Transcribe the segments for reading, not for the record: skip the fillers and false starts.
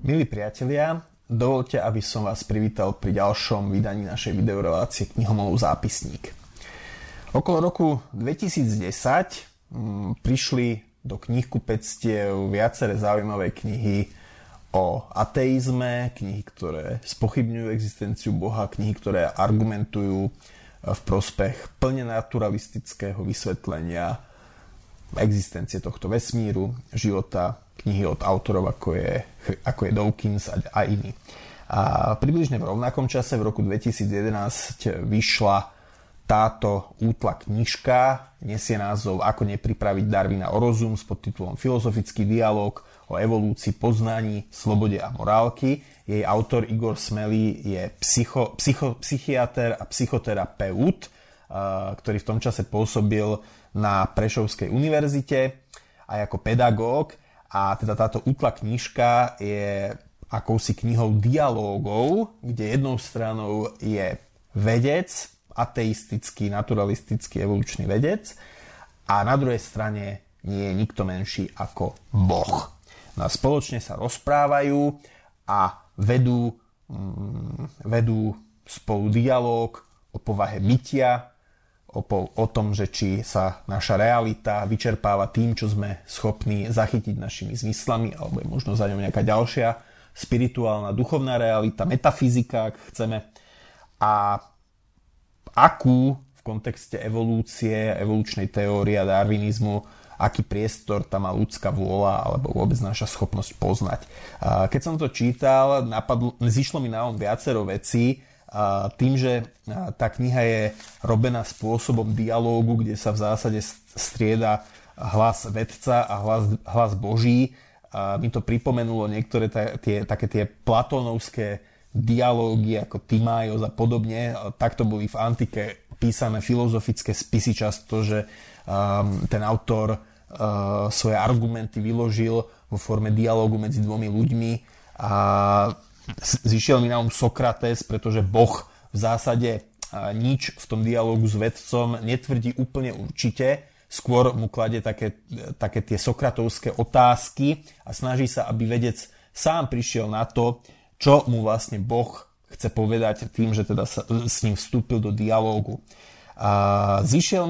Milí priatelia, dovoľte, aby som vás privítal pri ďalšom vydaní našej videorelácie Knihomolov zápisník. Okolo roku 2010 prišli do knihkupectiev viaceré zaujímavé knihy o ateizme, knihy, ktoré spochybňujú existenciu Boha, knihy, ktoré argumentujú v prospech plne naturalistického vysvetlenia existencie tohto vesmíru, života, knihy od autorov ako je Dawkins a iní. A približne v rovnakom čase, v roku 2011, vyšla táto útla knižka, nesie názov Ako nepripraviť Darwina o rozum s podtitulom Filozofický dialóg o evolúcii poznaní, slobode a morálky. Jej autor Igor Smelý je psychiater a psychoterapeut, ktorý v tom čase pôsobil na Prešovskej univerzite aj ako pedagóg. A teda táto útla knižka je akousi knihou dialógov, kde jednou stranou je vedec, ateistický, naturalistický, evolučný vedec, a na druhej strane nie je nikto menší ako Boh. No a spoločne sa rozprávajú a vedú spolu dialóg o povahe bytia, o tom, že či sa naša realita vyčerpáva tým, čo sme schopní zachytiť našimi zmyslami, alebo je možno za ňou nejaká ďalšia spirituálna, duchovná realita, metafyzika, ak chceme. A akú v kontexte evolúcie, evolučnej teórie a darwinizmu, aký priestor tam má ľudská vôľa alebo vôbec naša schopnosť poznať. Keď som to čítal, zišlo mi na viacero vecí. Tým, že tá kniha je robená spôsobom dialógu, kde sa v zásade strieda hlas vedca a hlas Boží, mi to pripomenulo niektoré také tie platónovské dialógy ako Timaios a podobne. Takto boli v antike písané filozofické spisy, často, že ten autor svoje argumenty vyložil vo forme dialógu medzi dvomi ľuďmi. A zišiel mi na Sokrates, pretože Boh v zásade nič v tom dialógu s vedcom netvrdí úplne určite, skôr mu kladie také tie sokratovské otázky a snaží sa, aby vedec sám prišiel na to, čo mu vlastne Boh chce povedať tým, že teda s ním vstúpil do dialógu. Zišlo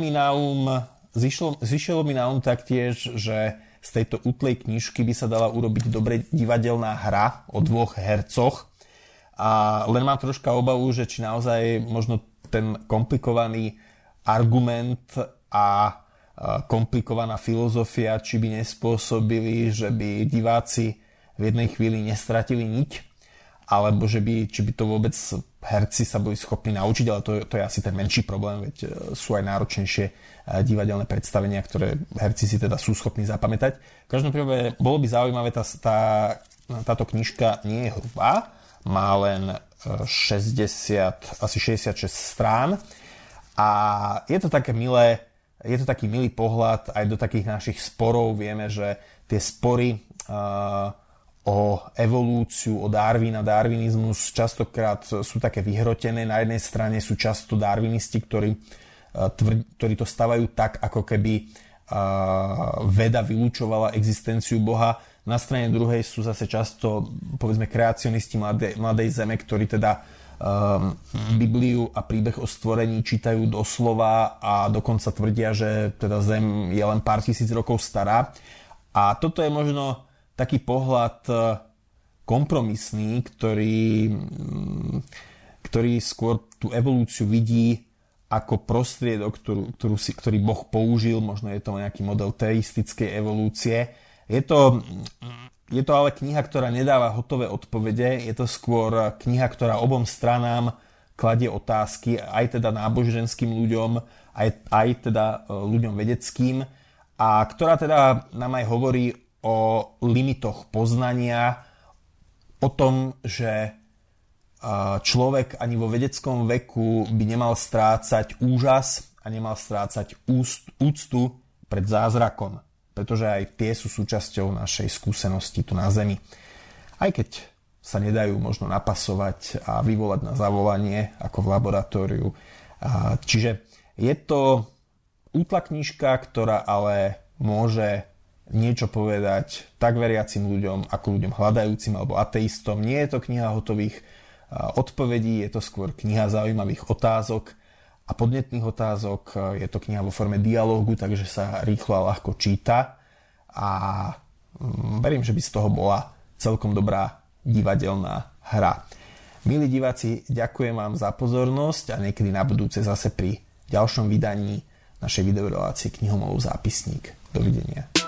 mi na taktiež, že z tejto útlej knižky by sa dala urobiť dobre divadelná hra o dvoch hercoch. A len mám troška obavu, že či naozaj možno ten komplikovaný argument a komplikovaná filozofia, či by nespôsobili, že by diváci v jednej chvíli nestratili niť, alebo či by to vôbec herci sa boli schopní naučiť, ale to je asi ten menší problém, veď sú aj náročnejšie divadelné predstavenia, ktoré herci si teda sú schopní zapamätať. V každom prípade bolo by zaujímavé, táto knižka nie je hrubá, má len asi 66 strán a je to taký milý pohľad aj do takých našich sporov. Vieme, že tie spory o evolúciu, o darwinizmus častokrát sú také vyhrotené. Na jednej strane sú často darwinisti, ktorí to stavajú tak, ako keby veda vylúčovala existenciu Boha. Na strane druhej sú zase často, povedzme, kreacionisti mladej zeme, ktorí teda Bibliu a príbeh o stvorení čítajú doslova a dokonca tvrdia, že teda Zem je len pár tisíc rokov stará. A toto je možno taký pohľad kompromisný, ktorý skôr tú evolúciu vidí ako prostriedok, ktorý Boh použil. Možno je to nejaký model teistickej evolúcie. Je to ale kniha, ktorá nedáva hotové odpovede. Je to skôr kniha, ktorá obom stranám kladie otázky, aj teda náboženským ľuďom, aj teda ľuďom vedeckým, a ktorá teda nám aj hovorí o limitoch poznania, o tom, že človek ani vo vedeckom veku by nemal strácať úžas a nemal strácať úctu pred zázrakom, pretože aj tie sú súčasťou našej skúsenosti tu na Zemi. Aj keď sa nedajú možno napasovať a vyvolať na zavolanie ako v laboratóriu. Čiže je to útla knižka, ktorá ale môže niečo povedať tak veriacim ľuďom, ako ľuďom hľadajúcim alebo ateistom. Nie je to kniha hotových odpovedí, je to skôr kniha zaujímavých otázok a podnetných otázok. Je to kniha vo forme dialógu, takže sa rýchlo a ľahko číta a verím, že by z toho bola celkom dobrá divadelná hra. Milí diváci, ďakujem vám za pozornosť a niekedy na budúce zase pri ďalšom vydaní našej videorelácie Knihomolov zápisník. Dovidenia.